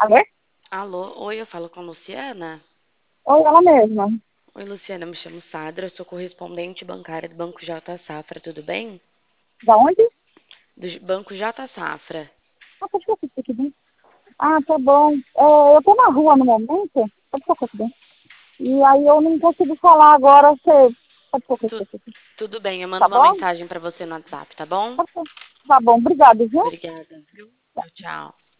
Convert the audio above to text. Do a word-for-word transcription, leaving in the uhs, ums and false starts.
Alô? Alô, oi, eu falo com a Luciana. Oi, ela mesma. Oi, Luciana, eu me chamo Sadra, eu sou correspondente bancária do Banco J Safra, tudo bem? Da onde? Do J- Banco J Safra. Ah, pode ficar aqui, aqui bem. Ah, tá bom. É, eu tô na rua no momento. Pode ficar aqui bem. E aí eu não consigo falar agora. Você... Pode ficar Tu- aqui, aqui. Tudo bem, eu mando Tá uma bom? mensagem pra você no WhatsApp, tá bom? Tá bom. Tá bom, obrigado, viu? Obrigada, viu? Tchau, tchau.